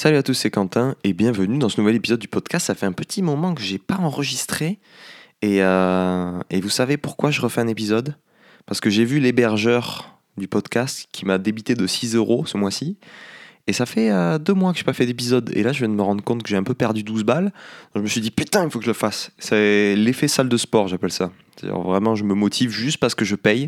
Salut à tous, c'est Quentin et bienvenue dans ce nouvel épisode du podcast. Ça fait un petit moment que j'ai pas enregistré et vous savez pourquoi je refais un épisode? Parce que j'ai vu l'hébergeur du podcast qui m'a débité de 6 € ce mois-ci et ça fait 2 mois que j'ai pas fait d'épisode et là je viens de me rendre compte que j'ai un peu perdu 12 balles. Donc je me suis dit putain, il faut que je le fasse. C'est l'effet salle de sport, j'appelle ça. C'est-à-dire vraiment je me motive juste parce que je paye.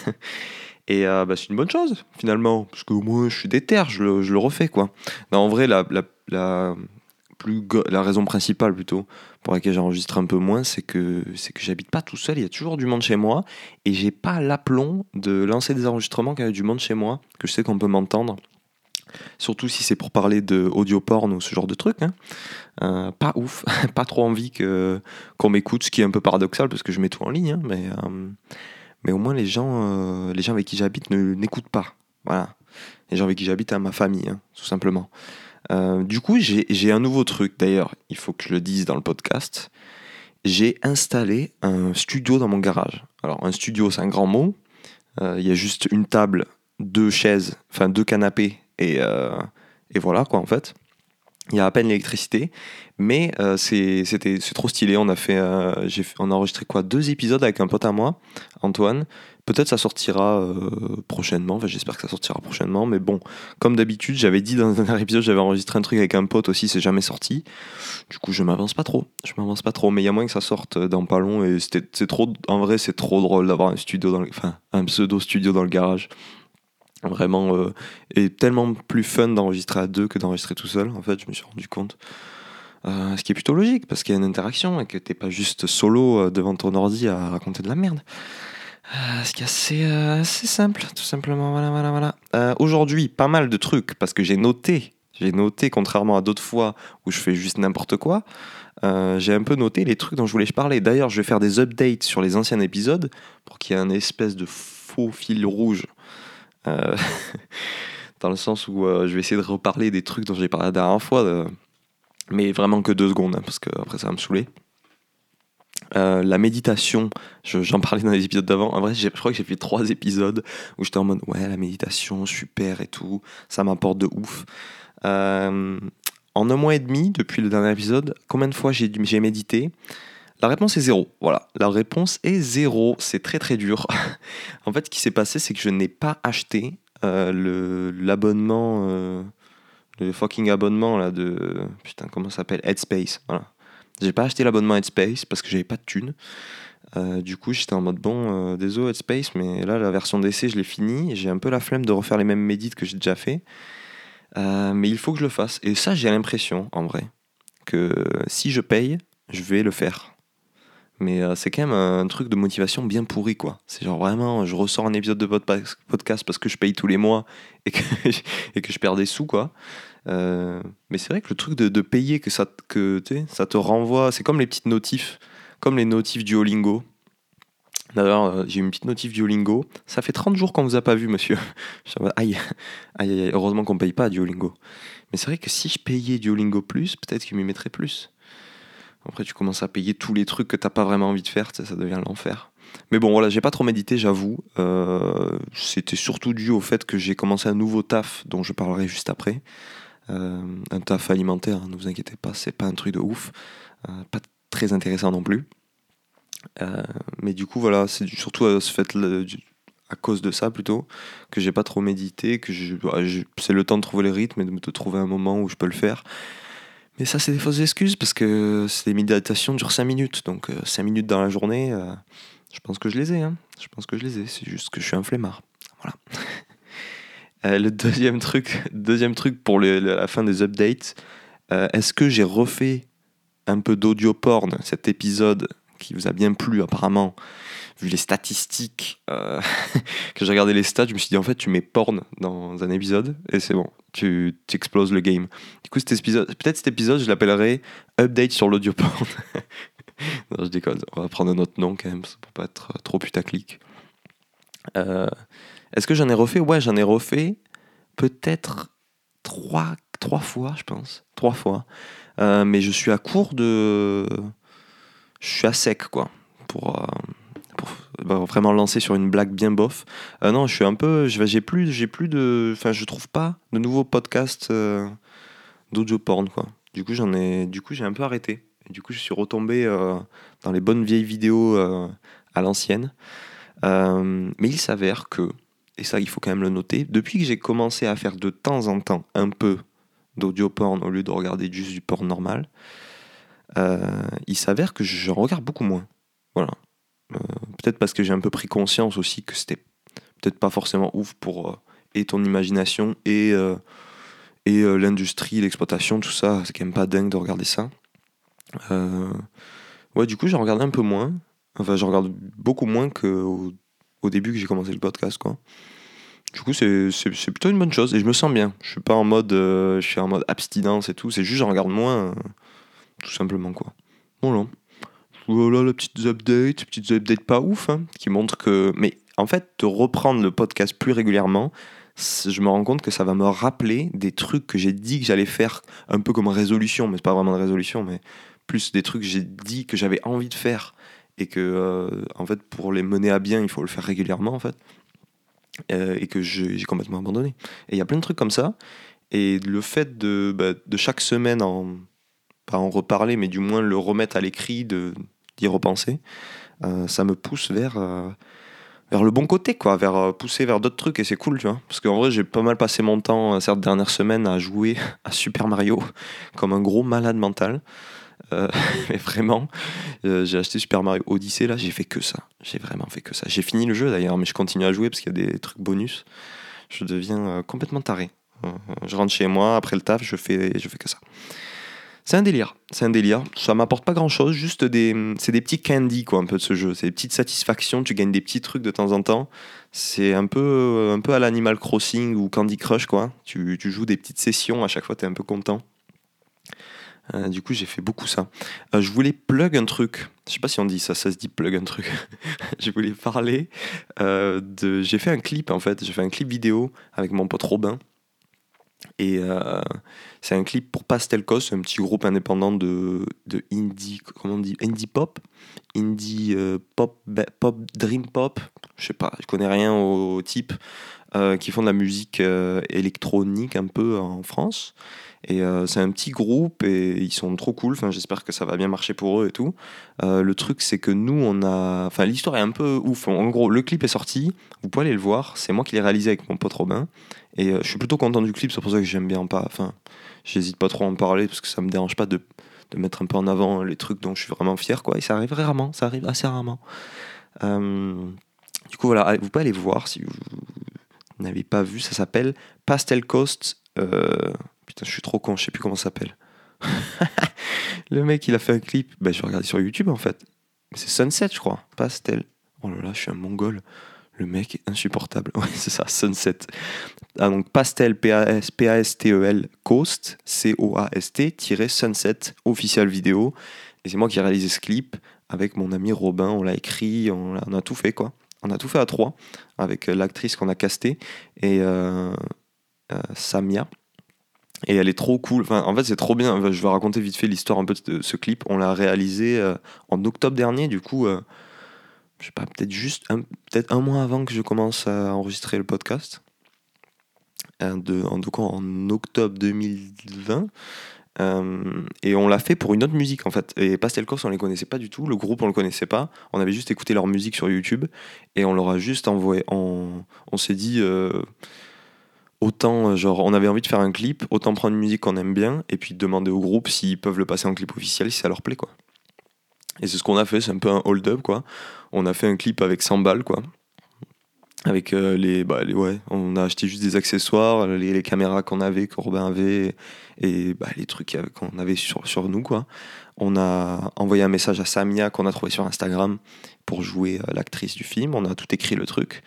Et c'est une bonne chose, finalement, parce que moi, je suis déter, je le refais, quoi. Non, en vrai, la raison principale, plutôt, pour laquelle j'enregistre un peu moins, c'est que j'habite pas tout seul, il y a toujours du monde chez moi, et j'ai pas l'aplomb de lancer des enregistrements quand il y a du monde chez moi, que je sais qu'on peut m'entendre, surtout si c'est pour parler de audio porn ou ce genre de truc, hein. Pas ouf, pas trop envie qu'on m'écoute, ce qui est un peu paradoxal, parce que je mets tout en ligne, hein, mais au moins les gens avec qui j'habite n'écoutent pas. Voilà. Les gens avec qui j'habite, à ma famille, hein, tout simplement. Du coup, j'ai un nouveau truc. D'ailleurs, il faut que je le dise dans le podcast. J'ai installé un studio dans mon garage. Alors, un studio, c'est un grand mot. Il y a juste une table, 2 chaises, enfin 2 canapés, et voilà, quoi, en fait. Il y a à peine l'électricité, mais c'est trop stylé. On a enregistré 2 épisodes avec un pote à moi, Antoine. Peut-être ça sortira prochainement, enfin, j'espère que ça sortira prochainement, mais bon, comme d'habitude, j'avais dit dans un dernier épisode, j'avais enregistré un truc avec un pote aussi, c'est jamais sorti. Du coup, je m'avance pas trop, mais il y a moyen que ça sorte dans pas long, et en vrai, c'est trop drôle d'avoir un pseudo studio dans le garage. Vraiment, et tellement plus fun d'enregistrer à deux que d'enregistrer tout seul, en fait, je me suis rendu compte. Ce qui est plutôt logique, parce qu'il y a une interaction et que t'es pas juste solo devant ton ordi à raconter de la merde. Ce qui est assez simple, tout simplement. Voilà. Aujourd'hui, pas mal de trucs, parce que j'ai noté, contrairement à d'autres fois où je fais juste n'importe quoi, j'ai un peu noté les trucs dont je voulais parler. D'ailleurs, je vais faire des updates sur les anciens épisodes pour qu'il y ait un espèce de faux fil rouge. Euh, dans le sens où je vais essayer de reparler des trucs dont j'ai parlé la dernière fois, mais vraiment que 2 secondes, hein, parce que après ça va me saouler. La méditation, j'en parlais dans les épisodes d'avant. En vrai, je crois que j'ai fait 3 épisodes où j'étais en mode ouais, la méditation, super et tout, ça m'apporte de ouf. En 1 mois et demi, depuis le dernier épisode, combien de fois j'ai médité? La réponse est 0. Voilà, la réponse est 0. C'est très très dur. En fait, ce qui s'est passé, c'est que je n'ai pas acheté l'abonnement, le fucking abonnement là de. Putain, comment ça s'appelle? Headspace. Voilà. J'ai pas acheté l'abonnement Headspace parce que j'avais pas de thunes. Du coup, j'étais en mode bon, désolé Headspace, mais là, la version d'essai, je l'ai finie. Et j'ai un peu la flemme de refaire les mêmes médits que j'ai déjà fait. Mais il faut que je le fasse. Et ça, j'ai l'impression, en vrai, que si je paye, je vais le faire. Mais c'est quand même un truc de motivation bien pourri, quoi. C'est genre vraiment, je ressors un épisode de podcast parce que je paye tous les mois et que, et que je perds des sous, quoi. Mais c'est vrai que le truc de payer, tu sais, ça te renvoie, c'est comme les petites notifs, comme les notifs Duolingo. D'ailleurs, j'ai une petite notif Duolingo. Ça fait 30 jours qu'on vous a pas vu, monsieur. Je suis en mode, aïe, heureusement qu'on paye pas Duolingo. Mais c'est vrai que si je payais Duolingo plus, peut-être qu'il m'y mettrait plus. Après, tu commences à payer tous les trucs que t'as pas vraiment envie de faire, ça devient l'enfer. Mais bon, voilà, j'ai pas trop médité, j'avoue. C'était surtout dû au fait que j'ai commencé un nouveau taf, dont je parlerai juste après. Un taf alimentaire, hein, ne vous inquiétez pas, c'est pas un truc de ouf. Pas très intéressant non plus. Mais du coup, voilà, c'est surtout à cause de ça plutôt, que j'ai pas trop médité, c'est le temps de trouver le rythme et de trouver un moment où je peux le faire. Mais ça, c'est des fausses excuses parce que les méditations durent 5 minutes. Donc 5 minutes dans la journée, je pense que je les ai. Hein. Je pense que je les ai. C'est juste que je suis un flemmard. Voilà. Le deuxième truc pour la fin des updates, est-ce que j'ai refait un peu d'audio porn, cet épisode qui vous a bien plu apparemment, vu les statistiques, que j'ai regardé les stats, je me suis dit en fait tu mets porn dans un épisode et c'est bon, tu exploses le game. Du coup peut-être cet épisode je l'appellerai Update sur l'audio porn. Non, je déconne, on va prendre un autre nom quand même pour pas être trop putaclic. Est-ce que j'en ai refait? Ouais, j'en ai refait peut-être 3 fois, je pense. 3 fois. Mais je suis à court de... Je suis à sec, quoi. Pour vraiment lancer sur une blague bien bof. Non, je suis un peu... J'ai plus de... Enfin, je trouve pas de nouveaux podcasts d'audio porn, quoi. Du coup, j'ai un peu arrêté. Et du coup, je suis retombé dans les bonnes vieilles vidéos à l'ancienne. Mais il s'avère que, et ça il faut quand même le noter, depuis que j'ai commencé à faire de temps en temps un peu d'audio porn au lieu de regarder juste du porn normal, il s'avère que j'en regarde beaucoup moins. Voilà. Peut-être parce que j'ai un peu pris conscience aussi que c'était peut-être pas forcément ouf pour et ton imagination et l'industrie, l'exploitation, tout ça. C'est quand même pas dingue de regarder ça. Ouais, du coup, j'en regardais un peu moins. Enfin, je regarde beaucoup moins qu'au début que j'ai commencé le podcast, quoi. Du coup, c'est plutôt une bonne chose et je me sens bien. Je suis pas en mode, je suis en mode abstinence et tout. C'est juste, j'en regarde moins, tout simplement, quoi. Voilà. Voilà les petites updates pas ouf, hein, qui montrent que. Mais en fait, de reprendre le podcast plus régulièrement, je me rends compte que ça va me rappeler des trucs que j'ai dit que j'allais faire, un peu comme résolution, mais c'est pas vraiment une résolution, mais plus des trucs que j'ai dit que j'avais envie de faire et que, en fait, pour les mener à bien, il faut le faire régulièrement, en fait, et que j'ai complètement abandonné. Et il y a plein de trucs comme ça, et le fait de chaque semaine pas en reparler, mais du moins le remettre à l'écrit, d'y repenser, ça me pousse vers le bon côté, quoi, pousser vers d'autres trucs, et c'est cool, tu vois. Parce qu'en vrai, j'ai pas mal passé mon temps, ces dernières semaines, à jouer à Super Mario, comme un gros malade mental. Mais vraiment, j'ai acheté Super Mario Odyssey, là, j'ai fait que ça. J'ai vraiment fait que ça. J'ai fini le jeu d'ailleurs, mais je continue à jouer parce qu'il y a des trucs bonus. Je deviens complètement taré. Je rentre chez moi, après le taf, je fais que ça. C'est un délire, c'est un délire. Ça m'apporte pas grand chose, c'est des petits candy, quoi, un peu de ce jeu. C'est des petites satisfactions, tu gagnes des petits trucs de temps en temps. C'est un peu à l'Animal Crossing ou Candy Crush, quoi. Tu joues des petites sessions, à chaque fois t'es un peu content. Du coup, j'ai fait beaucoup ça. Je voulais plug un truc. Je sais pas si on dit ça, ça se dit plug un truc. Je voulais parler J'ai fait un clip, en fait. J'ai fait un clip vidéo avec mon pote Robin. Et c'est un clip pour Pastel Coast, un petit groupe indépendant de indie, comment on dit, indie pop, indie pop, pop, dream pop, je sais pas, je connais rien au type, qui font de la musique électronique un peu en France. Et c'est un petit groupe et ils sont trop cool. Enfin, j'espère que ça va bien marcher pour eux et tout. Le truc, c'est que nous, enfin, l'histoire est un peu ouf. En gros, le clip est sorti. Vous pouvez aller le voir. C'est moi qui l'ai réalisé avec mon pote Robin. Et je suis plutôt content du clip. C'est pour ça que j'aime bien pas. Enfin, j'hésite pas trop à en parler parce que ça me dérange pas de mettre un peu en avant les trucs dont je suis vraiment fier, quoi. Et ça arrive rarement. Ça arrive assez rarement. Du coup, voilà. Vous pouvez aller voir si vous n'avez pas vu. Ça s'appelle Pastel Coast. Putain, je suis trop con, je sais plus comment ça s'appelle. Le mec, il a fait un clip. Ben, je vais regarder sur YouTube en fait. C'est Sunset, je crois. Pastel. Oh là là, je suis un mongol. Le mec est insupportable. Ouais, c'est ça, Sunset. Ah, donc Pastel, Pastel, Coast, C-O-A-S-T, Sunset, official vidéo. Et c'est moi qui ai réalisé ce clip avec mon ami Robin. On l'a écrit, on a tout fait, quoi. On a tout fait à trois avec l'actrice qu'on a castée et Samia. Et elle est trop cool. Enfin, en fait, c'est trop bien. Enfin, je vais raconter vite fait l'histoire un peu de ce clip. On l'a réalisé en octobre dernier. Du coup, je sais pas, peut-être un mois avant que je commence à enregistrer le podcast. En octobre 2020. Et on l'a fait pour une autre musique en fait. Et Pastel Coast, on les connaissait pas du tout. Le groupe, on le connaissait pas. On avait juste écouté leur musique sur YouTube. Et on leur a juste envoyé. On s'est dit. Autant, genre, on avait envie de faire un clip, autant prendre une musique qu'on aime bien, et puis demander au groupe s'ils peuvent le passer en clip officiel, si ça leur plaît, quoi. Et c'est ce qu'on a fait, c'est un peu un hold-up, quoi. On a fait un clip avec 100 balles, quoi. Avec ouais, on a acheté juste des accessoires, les caméras qu'on avait, que Robin avait, et les trucs qu'on avait sur nous, quoi. On a envoyé un message à Samia qu'on a trouvé sur Instagram pour jouer l'actrice du film. On a tout écrit le truc.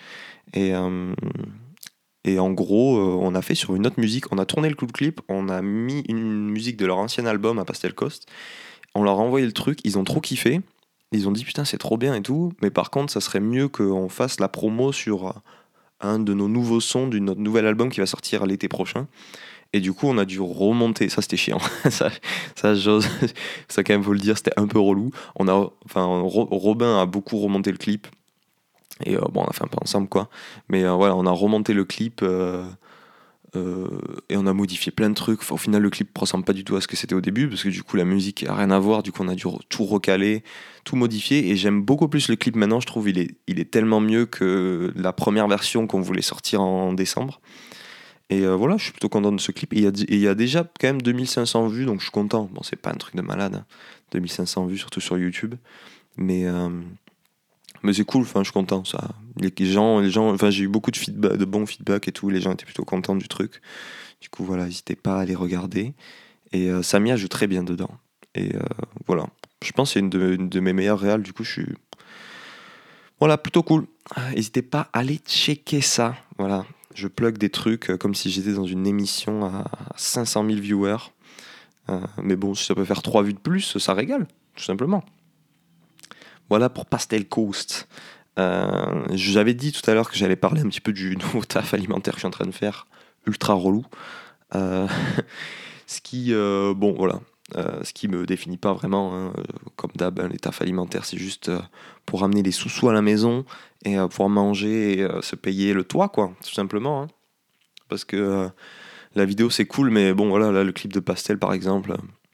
Et en gros, on a fait sur une autre musique, on a tourné le clip, on a mis une musique de leur ancien album à Pastel Coast, on leur a envoyé le truc, ils ont trop kiffé, ils ont dit putain c'est trop bien et tout, mais par contre ça serait mieux qu'on fasse la promo sur un de nos nouveaux sons de notre nouvel album qui va sortir l'été prochain. Et du coup on a dû remonter, ça c'était chiant, ça j'ose, ça quand même faut le dire, c'était un peu relou. Robin a beaucoup remonté le clip. Et on a fait un peu ensemble, quoi. Mais voilà, on a remonté le clip Et on a modifié plein de trucs. Enfin, au final, le clip ressemble pas du tout à ce que c'était au début, parce que du coup, la musique a rien à voir. Du coup, on a dû tout recaler, tout modifier. Et j'aime beaucoup plus le clip maintenant. Je trouve il est tellement mieux que la première version qu'on voulait sortir en décembre. Et voilà, je suis plutôt content de ce clip. Et il y a déjà quand même 2500 vues, donc je suis content. Bon, c'est pas un truc de malade, hein. 2500 vues, surtout sur YouTube. Mais, euh, mais c'est cool, enfin, je suis content. Ça. Les gens, enfin, j'ai eu beaucoup de bons feedbacks et tout. Les gens étaient plutôt contents du truc. Du coup, voilà, n'hésitez pas à aller regarder. Et Samia joue très bien dedans. Et voilà, je pense que c'est une de mes meilleures réals. Du coup, je suis. Voilà, plutôt cool. N'hésitez pas à aller checker ça. Voilà, je plug des trucs comme si j'étais dans une émission à 500 000 viewers. Mais bon, si ça peut faire 3 vues de plus, ça régale, tout simplement. Voilà pour Pastel Coast. J'avais dit tout à l'heure que j'allais parler un petit peu du nouveau taf alimentaire que je suis en train de faire. Ultra relou. Euh, ce qui, bon, voilà. Ce qui me définit pas vraiment, hein. Comme d'hab, hein, les tafs alimentaires, c'est juste pour ramener les sous-sous à la maison et pouvoir manger et se payer le toit, quoi, tout simplement, hein. Parce que la vidéo, c'est cool, mais bon, voilà, là, le clip de Pastel, par exemple,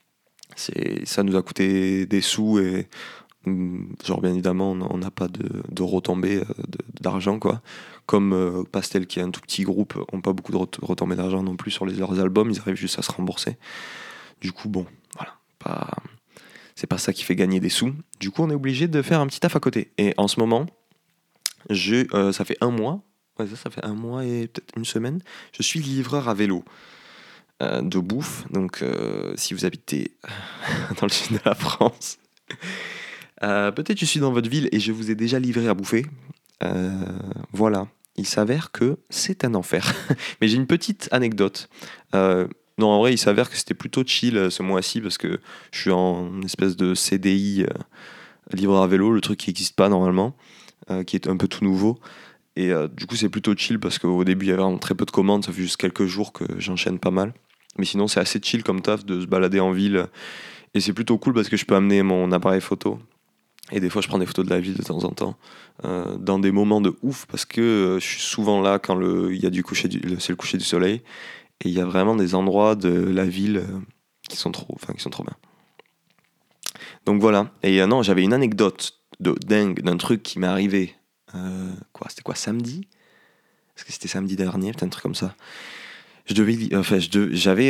ça nous a coûté des sous et, genre, bien évidemment, on n'a pas de retombées d'argent, quoi. Comme Pastel, qui est un tout petit groupe, n'ont pas beaucoup de retombées d'argent non plus sur leurs albums, ils arrivent juste à se rembourser. Du coup, bon, voilà, c'est pas ça qui fait gagner des sous. Du coup, on est obligé de faire un petit taf à côté. Et en ce moment, ça fait un mois, ouais, ça fait un mois et peut-être une semaine, je suis livreur à vélo de bouffe. Donc, si vous habitez dans le sud de la France, peut-être je suis dans votre ville et je vous ai déjà livré à bouffer. Voilà, il s'avère que c'est un enfer. Mais j'ai une petite anecdote. Non, en vrai, il s'avère que c'était plutôt chill ce mois-ci parce que je suis en espèce de CDI livreur à vélo, le truc qui n'existe pas normalement, qui est un peu tout nouveau. Et du coup, c'est plutôt chill parce qu'au début, il y avait vraiment très peu de commandes. Ça fait juste quelques jours que j'enchaîne pas mal. Mais sinon, c'est assez chill comme taf de se balader en ville. Et c'est plutôt cool parce que je peux amener mon appareil photo. Et des fois, je prends des photos de la ville de temps en temps, dans des moments de ouf, parce que je suis souvent là quand il y a c'est le coucher du soleil. Et il y a vraiment des endroits de la ville qui sont trop bien. Donc voilà. Et non, j'avais une anecdote de dingue d'un truc qui m'est arrivé. C'était quoi, samedi? Est-ce que c'était samedi dernier, peut-être un truc comme ça. J'avais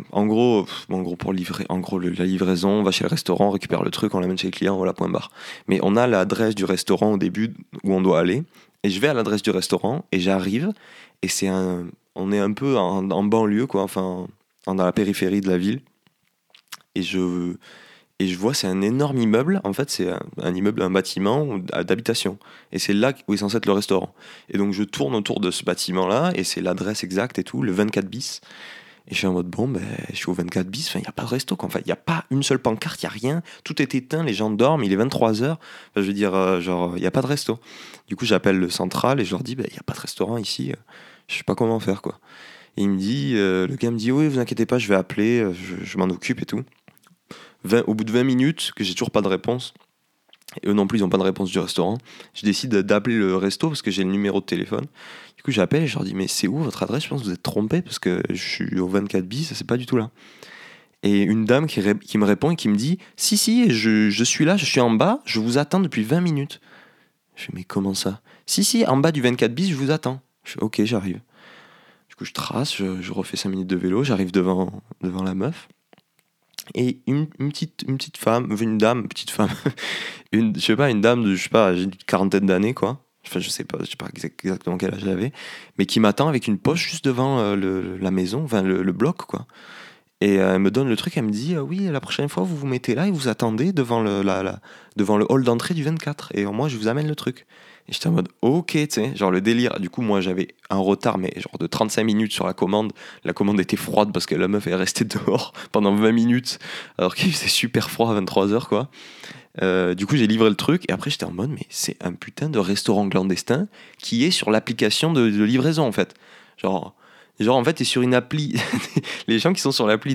en gros pour livrer, en gros la livraison, on va chez le restaurant, on récupère le truc, on l'amène chez le client, voilà, point barre. Mais on a l'adresse du restaurant au début où on doit aller, et je vais à l'adresse du restaurant et j'arrive et on est un peu en banlieue, quoi, enfin dans la périphérie de la ville, et je vois, c'est un énorme immeuble. En fait, c'est un immeuble, un bâtiment d'habitation. Et c'est là où est censé être le restaurant. Et donc, je tourne autour de ce bâtiment-là, et c'est l'adresse exacte et tout, le 24 bis. Et je suis en mode, bon, ben, je suis au 24 bis, il n'y a pas de resto, quoi. Enfin, il n'y a pas une seule pancarte, il n'y a rien. Tout est éteint, les gens dorment, il est 23 heures. Enfin, je veux dire, genre, il n'y a pas de resto. Du coup, j'appelle le central et je leur dis, ben, il n'y a pas de restaurant ici. Je sais pas comment faire, quoi. Et le gars me dit, oui, vous inquiétez pas, je vais appeler, je m'en occupe et tout. Au bout de 20 minutes, que j'ai toujours pas de réponse, et eux non plus ils n'ont pas de réponse du restaurant, je décide d'appeler le resto parce que j'ai le numéro de téléphone. Du coup j'appelle et je leur dis mais c'est où votre adresse? Je pense que vous êtes trompé parce que je suis au 24 bis, c'est pas du tout là. Et une dame qui me répond et qui me dit si, je suis là, je suis en bas, je vous attends depuis 20 minutes. Je fais mais comment ça? Si, en bas du 24 bis, je vous attends. Je fais ok, j'arrive. Du coup je trace, je refais 5 minutes de vélo, j'arrive devant la meuf. Et une petite femme, une petite femme, je sais pas, une dame de, je sais pas, j'ai une quarantaine d'années, quoi. Enfin, je sais pas exactement quel âge elle avait, mais qui m'attend avec une poche juste devant la maison, enfin le bloc, quoi. Et elle me donne le truc, elle me dit, oui, la prochaine fois, vous vous mettez là et vous attendez devant le hall d'entrée du 24. Et moi, je vous amène le truc. Et j'étais en mode, ok, tu sais, genre le délire. Du coup, moi, j'avais un retard, mais genre de 35 minutes sur la commande. La commande était froide parce que la meuf est restée dehors pendant 20 minutes, alors qu'il faisait super froid à 23 heures, quoi. Du coup, j'ai livré le truc et après, j'étais en mode, mais c'est un putain de restaurant clandestin qui est sur l'application de livraison, en fait. Genre, en fait, t'es sur une appli. Les gens qui sont sur l'appli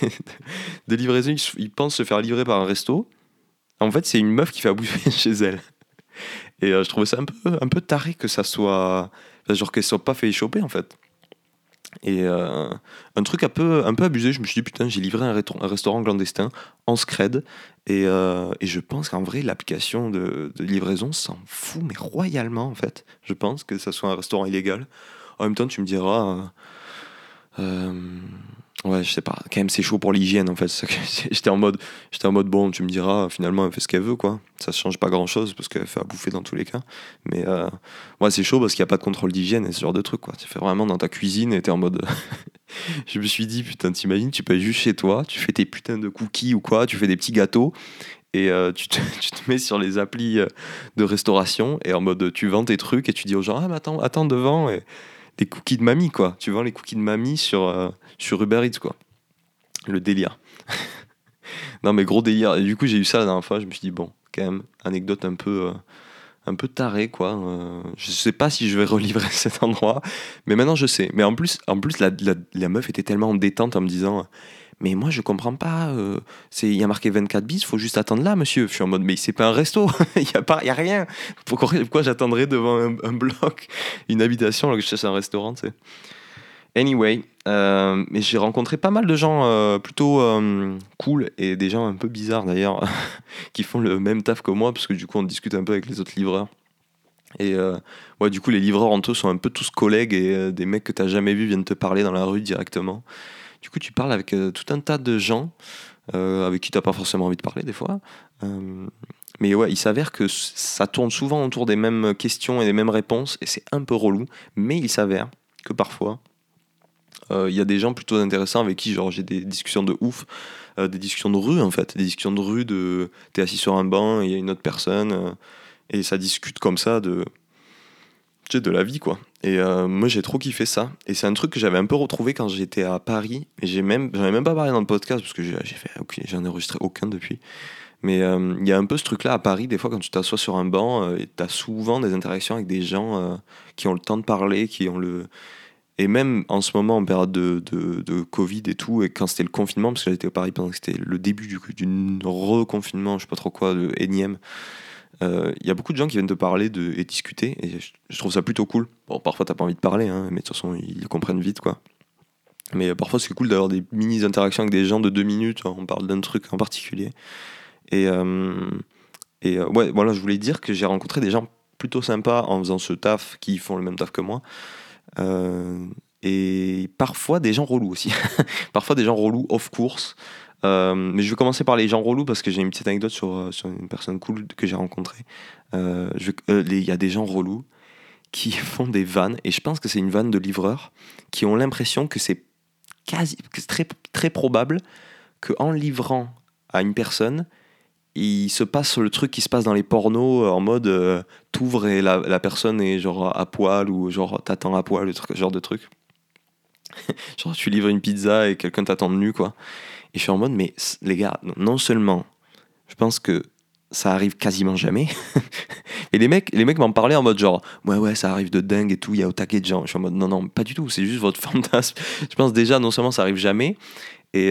de livraison, ils pensent se faire livrer par un resto. En fait, c'est une meuf qui fait à bouffer chez elle. Et je trouvais ça un peu taré que ça soit. Enfin, genre qu'elle soit pas fait choper, en fait. Et un truc un peu abusé, je me suis dit, putain, j'ai livré un restaurant clandestin en scred. Et je pense qu'en vrai, l'application de livraison s'en fout, mais royalement, en fait. Je pense que ça soit un restaurant illégal. En même temps, tu me diras, euh, ouais, je sais pas, quand même, c'est chaud pour l'hygiène, en fait. J'étais en mode, bon, tu me diras, finalement, elle fait ce qu'elle veut, quoi. Ça change pas grand-chose, parce qu'elle fait à bouffer dans tous les cas. Mais ouais, c'est chaud parce qu'il n'y a pas de contrôle d'hygiène et ce genre de truc, quoi. Tu fais vraiment dans ta cuisine et t'es en mode. Je me suis dit, putain, t'imagines, tu peux être juste chez toi, tu fais tes putains de cookies ou quoi, tu fais des petits gâteaux, et tu te mets sur les applis de restauration, et en mode, tu vends tes trucs, et tu dis aux gens, ah, mais attends devant, et des cookies de mamie, quoi. Tu vends les cookies de mamie sur Uber Eats, quoi. Le délire. Non, mais gros délire. Et du coup, j'ai eu ça la dernière fois, je me suis dit, bon, quand même, anecdote un peu taré, quoi. Je sais pas si je vais relivrer cet endroit, mais maintenant je sais. Mais en plus la meuf était tellement en détente en me disant, mais moi je comprends pas, il y a marqué 24 bis, faut juste attendre là, monsieur. Je suis en mode, mais c'est pas un resto, il y a rien. Pourquoi j'attendrais devant un bloc, une habitation, alors que je cherche un restaurant, tu sais. Anyway, mais j'ai rencontré pas mal de gens plutôt cool et des gens un peu bizarres d'ailleurs qui font le même taf que moi parce que du coup on discute un peu avec les autres livreurs. Et ouais, du coup, les livreurs entre eux sont un peu tous collègues et des mecs que t'as jamais vus viennent te parler dans la rue directement. Du coup, tu parles avec tout un tas de gens avec qui t'as pas forcément envie de parler des fois. Euh, mais ouais, il s'avère que ça tourne souvent autour des mêmes questions et des mêmes réponses et c'est un peu relou. Mais il s'avère que parfois, il y a des gens plutôt intéressants avec qui genre j'ai des discussions de ouf, des discussions de rue en fait, des discussions de rue de t'es assis sur un banc, il y a une autre personne et ça discute comme ça de tu sais, de la vie quoi. Et moi j'ai trop kiffé ça et c'est un truc que j'avais un peu retrouvé quand j'étais à Paris et j'en ai même pas parlé dans le podcast parce que j'ai fait ok, j'en ai enregistré aucun depuis. Mais il y a un peu ce truc là à Paris des fois quand tu t'assois sur un banc et t'as souvent des interactions avec des gens qui ont le temps de parler, qui ont le et même en ce moment, en période de Covid et tout, et quand c'était le confinement, parce que j'étais à Paris pendant que c'était le début du reconfinement, je sais pas trop quoi, de énième, il y a beaucoup de gens qui viennent te parler et discuter, et je trouve ça plutôt cool. Bon, parfois t'as pas envie de parler, hein, mais de toute façon, ils comprennent vite, quoi. Mais parfois, c'est cool d'avoir des mini-interactions avec des gens de 2 minutes, on parle d'un truc en particulier. Et, ouais, voilà, je voulais dire que j'ai rencontré des gens plutôt sympas en faisant ce taf, qui font le même taf que moi. Euh, et parfois des gens relous aussi. Parfois des gens relous off course. Mais je vais commencer par les gens relous parce que j'ai une petite anecdote sur une personne cool que j'ai rencontrée. Il y a des gens relous qui font des vannes, et je pense que c'est une vanne de livreur, qui ont l'impression que que c'est très, très probable qu'en livrant à une personne, il se passe le truc qui se passe dans les pornos en mode t'ouvres et la personne est genre à poil ou genre t'attends à poil, genre de truc. Genre tu livres une pizza et quelqu'un t'attend de nu quoi. Et je suis en mode mais les gars, non seulement je pense que ça arrive quasiment jamais. Et les mecs m'en parlaient en mode genre ouais ça arrive de dingue et tout, il y a au taquet de gens. Je suis en mode non pas du tout, c'est juste votre fantasme. Je pense déjà non seulement ça arrive jamais et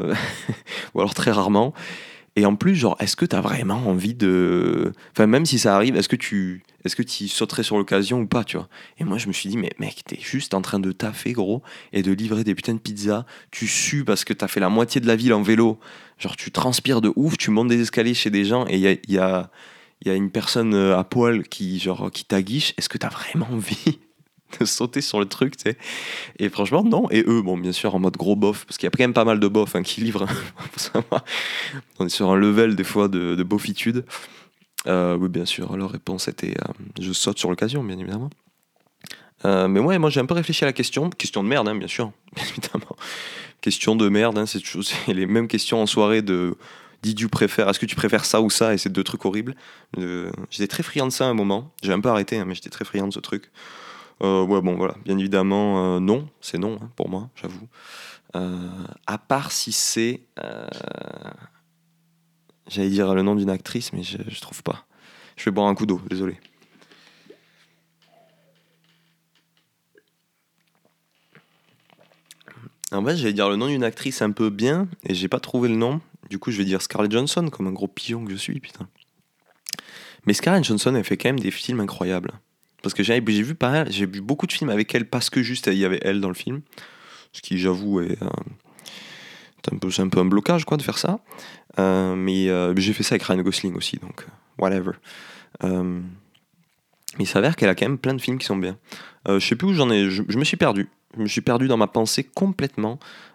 ou alors très rarement. Et en plus, genre, est-ce que t'as vraiment envie de. Enfin, même si ça arrive, est-ce que tu sauterais sur l'occasion ou pas, tu vois? Et moi, je me suis dit, mais mec, t'es juste en train de taffer, gros, et de livrer des putains de pizzas. Tu sues parce que t'as fait la moitié de la ville en vélo. Genre, tu transpires de ouf, tu montes des escaliers chez des gens et il y a une personne à poil qui t'aguiche. Est-ce que t'as vraiment envie de sauter sur le truc, tu sais? Et franchement, non. Et eux, bon, bien sûr, en mode gros bof, parce qu'il y a quand même pas mal de bofs hein, qui livrent. Faut savoir. On est sur un level des fois de beaufitude. Oui, bien sûr, leur réponse était je saute sur l'occasion, bien évidemment. Mais ouais, moi j'ai un peu réfléchi à la question. Question de merde, hein, bien sûr, bien évidemment. Question de merde, hein, c'est les mêmes questions en soirée de Did you préfères, est-ce que tu préfères ça ou ça? Et c'est deux trucs horribles. J'étais très friand de ça à un moment. J'ai un peu arrêté, hein, mais j'étais très friand de ce truc. Ouais, bon, voilà. Bien évidemment, non, c'est non hein, pour moi, j'avoue. À part si c'est. J'allais dire le nom d'une actrice, mais je trouve pas. Je vais boire un coup d'eau, désolé. En fait, j'allais dire le nom d'une actrice un peu bien, et j'ai pas trouvé le nom. Du coup, je vais dire Scarlett Johansson, comme un gros pigeon que je suis, putain. Mais Scarlett Johansson, elle fait quand même des films incroyables. Parce que j'ai vu beaucoup de films avec elle parce que juste il y avait elle dans le film. Ce qui, j'avoue, c'est un peu un blocage quoi de faire ça. Mais j'ai fait ça avec Ryan Gosling aussi, donc whatever. Euh, mais il s'avère qu'elle a quand même plein de films qui sont bien. Je sais plus où j'en ai. Je me suis perdu. Je me suis perdu dans ma pensée complètement.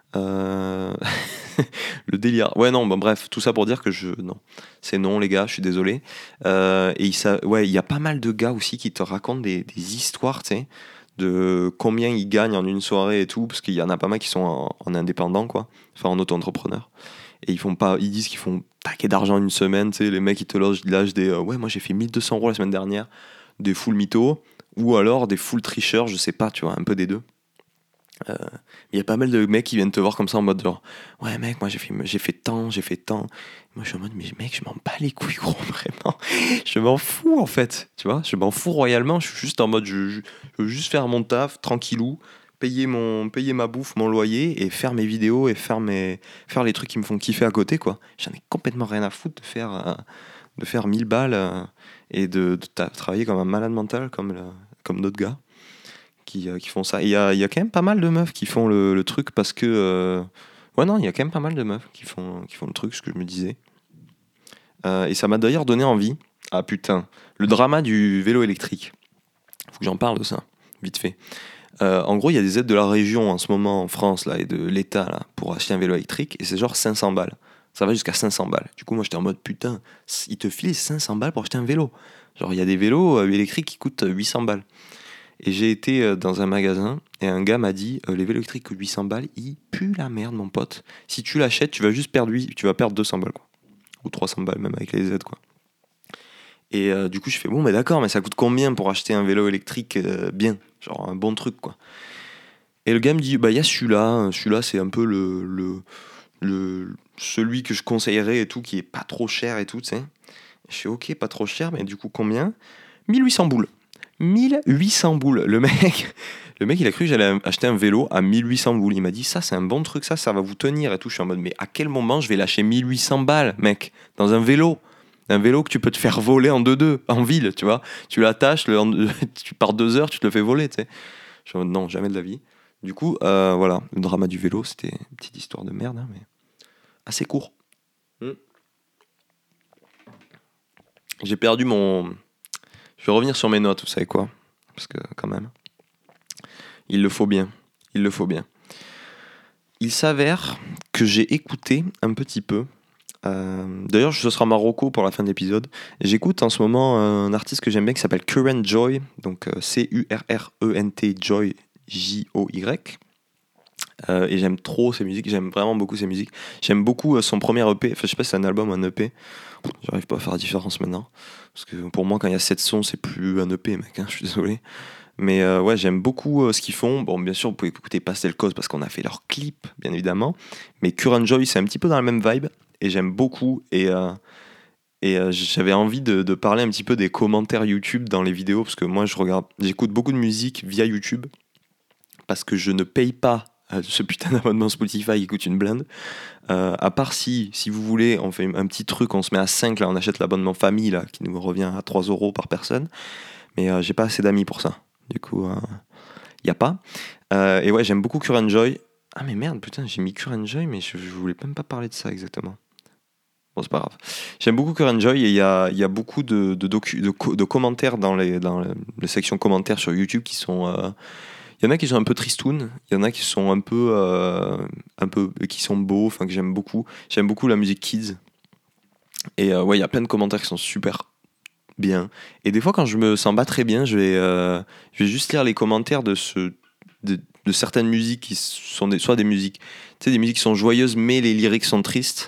Le délire. Ouais, non, bon, bref, tout ça pour dire que non. C'est non, les gars, je suis désolé. Ouais, il y a pas mal de gars aussi qui te racontent des histoires, tu sais, de combien ils gagnent en une soirée et tout, parce qu'il y en a pas mal qui sont en indépendant, quoi. Enfin, en auto-entrepreneur. Et ils disent qu'ils font taquet d'argent une semaine, tu sais, les mecs, ils te lâchent des. Ouais, moi j'ai fait 1 200 € la semaine dernière, des full mythos, ou alors des full tricheurs, je sais pas, tu vois, un peu des deux. Il y a pas mal de mecs qui viennent te voir comme ça en mode genre ouais mec moi j'ai fait tant. Moi je suis en mode mais mec je m'en bats les couilles gros vraiment. Je m'en fous en fait, tu vois, je m'en fous royalement, je suis juste en mode je veux juste faire mon taf tranquillou, payer ma bouffe, mon loyer et faire mes vidéos et faire les trucs qui me font kiffer à côté quoi. J'en ai complètement rien à foutre de faire 1000 balles et de travailler comme un malade mental comme d'autres gars qui font ça. Et il y a quand même pas mal de meufs qui font le truc parce que. Ouais, non, il y a quand même pas mal de meufs qui font le truc, ce que je me disais. Et ça m'a d'ailleurs donné envie. Ah putain, le drama du vélo électrique. Faut que j'en parle de ça, vite fait. En gros, il y a des aides de la région en ce moment en France là, et de l'État là, pour acheter un vélo électrique. Et c'est genre 500 balles. Ça va jusqu'à 500 balles. Du coup, moi j'étais en mode putain, ils te filent 500 balles pour acheter un vélo. Genre, il y a des vélos électriques qui coûtent 800 balles. Et j'ai été dans un magasin et un gars m'a dit les vélos électriques coûtent 800 balles, ils puent la merde mon pote. Si tu l'achètes, tu vas perdre 200 balles quoi. Ou 300 balles même avec les aides quoi. Et du coup je fais bon mais d'accord mais ça coûte combien pour acheter un vélo électrique bien, genre un bon truc quoi. Et le gars me dit bah il y a celui-là c'est un peu celui que je conseillerais et tout qui est pas trop cher et tout tu sais. Je fais ok pas trop cher mais du coup combien? 1800 boules. 1800 boules. Le mec, il a cru que j'allais acheter un vélo à 1800 boules. Il m'a dit, ça, c'est un bon truc, ça va vous tenir et tout. Je suis en mode, mais à quel moment je vais lâcher 1800 balles, mec, dans un vélo? Un vélo que tu peux te faire voler en 2-2, en ville, tu vois. Tu l'attaches, tu pars 2 heures, tu te le fais voler, tu sais. Je suis en mode, non, jamais de la vie. Du coup, voilà, le drama du vélo, c'était une petite histoire de merde, hein, mais assez court. J'ai perdu mon. Je vais revenir sur mes notes, vous savez quoi? Parce que, quand même. Il le faut bien. Il le faut bien. Il s'avère que j'ai écouté un petit peu. D'ailleurs, ce sera ma reco pour la fin de l'épisode. J'écoute en ce moment un artiste que j'aime bien qui s'appelle Current Joy. Donc Current Joy Joy. Et j'aime trop ses musiques. J'aime vraiment beaucoup ses musiques. J'aime beaucoup son premier EP. Enfin, je sais pas si c'est un album ou un EP. J'arrive pas à faire la différence maintenant. Parce que pour moi, quand il y a 7 sons, c'est plus un EP, mec. Hein, je suis désolé. Mais ouais, j'aime beaucoup ce qu'ils font. Bon, bien sûr, vous pouvez écouter Pastel Cause parce qu'on a fait leur clip, bien évidemment. Mais Current Joy, c'est un petit peu dans la même vibe. Et j'aime beaucoup. Et j'avais envie de parler un petit peu des commentaires YouTube dans les vidéos. Parce que moi, j'écoute beaucoup de musique via YouTube. Parce que je ne paye pas ce putain d'abonnement Spotify qui coûte une blinde. À part si vous voulez, on fait un petit truc, on se met à 5, là, on achète l'abonnement famille, là, qui nous revient à 3 € par personne. Mais j'ai pas assez d'amis pour ça. Du coup, y a pas. Et ouais, j'aime beaucoup Current Joy. Ah mais merde, putain, j'ai mis Current Joy, mais je voulais même pas parler de ça exactement. Bon, c'est pas grave. J'aime beaucoup Current Joy et il y a beaucoup de commentaires dans les sections commentaires sur YouTube qui sont... Il y en a qui sont un peu tristounes, il y en a qui sont un peu qui sont beaux, enfin que j'aime beaucoup. J'aime beaucoup la musique kids. Et ouais, il y a plein de commentaires qui sont super bien. Et des fois, quand je me sens pas très bien, je vais juste lire les commentaires de certaines musiques qui sont soit des musiques, tu sais, des musiques qui sont joyeuses, mais les lyrics sont tristes,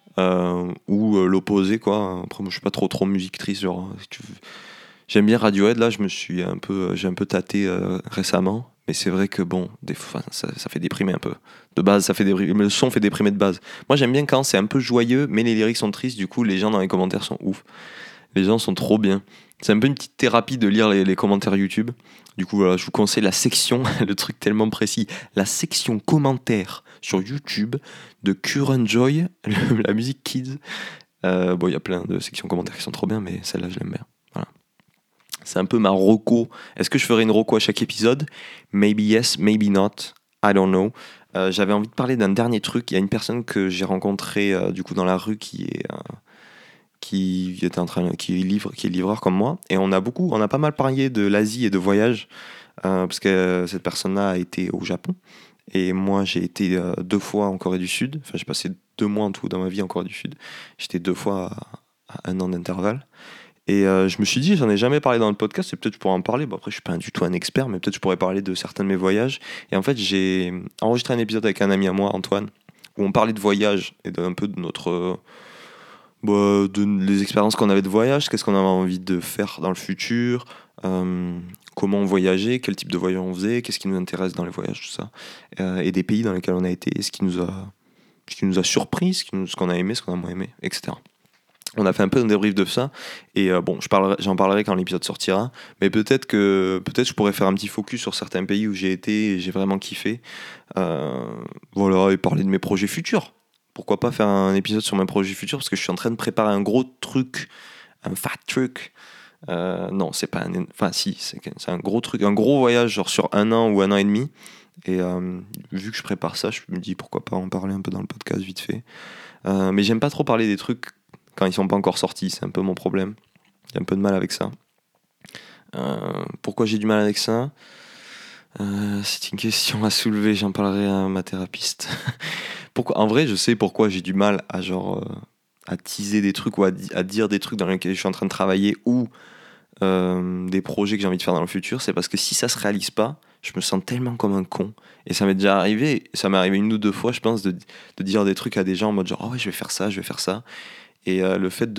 ou l'opposé, quoi. Après, moi, je suis pas trop musique triste, genre. J'aime bien Radiohead, là, j'ai un peu tâté récemment. Mais c'est vrai que bon, des fois, ça fait déprimer un peu. De base, le son fait déprimer de base. Moi, j'aime bien quand c'est un peu joyeux, mais les lyrics sont tristes. Du coup, les gens dans les commentaires sont ouf. Les gens sont trop bien. C'est un peu une petite thérapie de lire les commentaires YouTube. Du coup, voilà, je vous conseille la section, le truc tellement précis, la section commentaires sur YouTube de Current Joy, la musique Kids. Bon, il y a plein de sections commentaires qui sont trop bien, mais celle-là, je l'aime bien. Voilà. C'est un peu ma reco. Est-ce que je ferai une reco à chaque épisode? Maybe yes, maybe not. I don't know. J'avais envie de parler d'un dernier truc. Il y a une personne que j'ai rencontrée du coup dans la rue qui est livreur comme moi. Et on a pas mal parlé de l'Asie et de voyage. Parce que cette personne-là a été au Japon. Et moi, j'ai été 2 fois en Corée du Sud. Enfin, j'ai passé 2 mois en tout dans ma vie en Corée du Sud. J'étais 2 fois à 1 an d'intervalle. Et je me suis dit, j'en ai jamais parlé dans le podcast, et peut-être je pourrais en parler. Bon, après, je suis pas du tout un expert, mais peut-être je pourrais parler de certains de mes voyages. Et en fait, j'ai enregistré un épisode avec un ami à moi, Antoine, où on parlait de voyage et un peu de les expériences qu'on avait de voyage, qu'est-ce qu'on avait envie de faire dans le futur, comment on voyageait, quel type de voyage on faisait, qu'est-ce qui nous intéresse dans les voyages, tout ça, et des pays dans lesquels on a été, ce qui nous a surpris, ce qu'on a aimé, ce qu'on a moins aimé, etc. On a fait un peu un débrief de ça, et j'en parlerai quand l'épisode sortira, mais peut-être je pourrais faire un petit focus sur certains pays où j'ai été et j'ai vraiment kiffé, voilà, et parler de mes projets futurs. Pourquoi pas faire un épisode sur mes projets futurs, parce que je suis en train de préparer un gros truc, un fat truc. Non, c'est pas enfin si, c'est un gros truc, un gros voyage genre sur 1 an ou 1 an et demi, et vu que je prépare ça, je me dis pourquoi pas en parler un peu dans le podcast vite fait. Mais j'aime pas trop parler des trucs quand ils sont pas encore sortis, c'est un peu mon problème. J'ai un peu de mal avec ça. Pourquoi j'ai du mal avec ça? C'est une question à soulever, j'en parlerai à ma thérapeute. En vrai, je sais pourquoi j'ai du mal à teaser des trucs ou à dire des trucs dans lesquels je suis en train de travailler, ou des projets que j'ai envie de faire dans le futur. C'est parce que si ça se réalise pas, je me sens tellement comme un con. Et ça m'est déjà arrivé, ça m'est arrivé 1 ou 2 fois, je pense, de dire des trucs à des gens en mode genre, oh ouais, je vais faire ça. Et le fait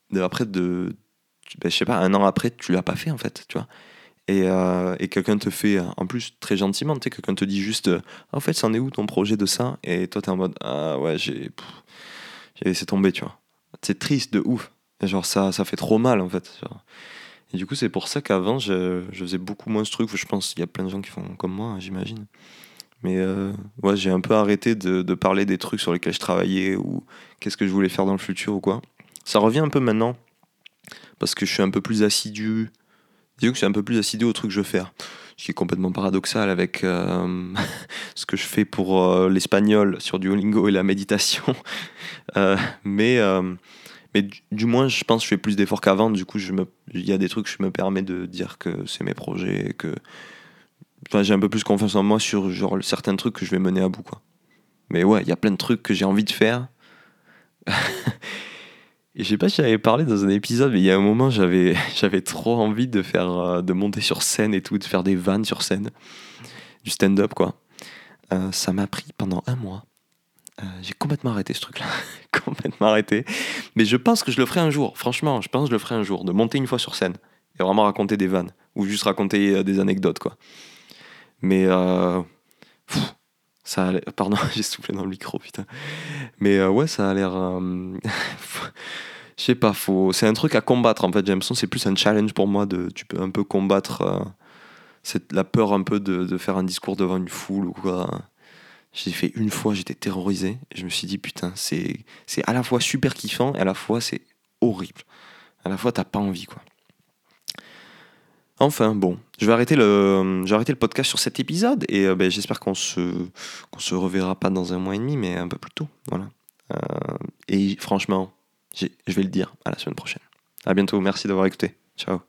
je sais pas, 1 an après, tu l'as pas fait en fait, tu vois. Et quelqu'un te fait, en plus très gentiment, tu sais, quelqu'un te dit juste, ah, en fait, c'en est où ton projet de ça? Et toi, t'es en mode, ah ouais, j'ai laissé tomber, tu vois. C'est triste de ouf. Et genre, ça fait trop mal en fait. Genre. Et du coup, c'est pour ça qu'avant, je faisais beaucoup moins ce truc. Je pense qu'il y a plein de gens qui font comme moi, hein, j'imagine. Mais ouais, j'ai un peu arrêté de parler des trucs sur lesquels je travaillais ou qu'est-ce que je voulais faire dans le futur ou quoi. Ça revient un peu maintenant parce que je suis un peu plus assidu. Disons que je suis un peu plus assidu aux trucs que je veux faire. Ce qui est complètement paradoxal avec ce que je fais pour l'espagnol sur Duolingo et la méditation. Euh, mais du moins, je pense que je fais plus d'efforts qu'avant. Du coup, il y a des trucs que je me permets de dire que c'est mes projets, enfin, j'ai un peu plus confiance en moi sur genre certains trucs que je vais mener à bout, quoi. Mais ouais, il y a plein de trucs que j'ai envie de faire. Et je sais pas si j'avais parlé dans un épisode, mais il y a un moment, j'avais trop envie de monter sur scène et tout, de faire des vannes sur scène, du stand-up, quoi. Ça m'a pris pendant 1 mois. J'ai complètement arrêté ce truc-là. Complètement arrêté. Mais je pense que je le ferai un jour. Franchement, je pense que je le ferai un jour. De monter une fois sur scène. Et vraiment raconter des vannes. Ou juste raconter des anecdotes, quoi. Mais ça a l'air... Pardon, j'ai soufflé dans le micro, putain. Mais ouais, ça a l'air... Je sais pas, c'est un truc à combattre, en fait. J'ai l'impression que c'est plus un challenge pour moi. Tu peux un peu combattre la peur un peu de faire un discours devant une foule ou quoi. J'ai fait 1 fois, j'étais terrorisé. Et je me suis dit, putain, c'est à la fois super kiffant et à la fois c'est horrible. À la fois, t'as pas envie, quoi. Enfin, bon, je vais arrêter le podcast sur cet épisode et j'espère qu'on se reverra pas dans 1 mois et demi, mais un peu plus tôt. Voilà. Et franchement, je vais le dire, à la semaine prochaine. À bientôt, merci d'avoir écouté. Ciao.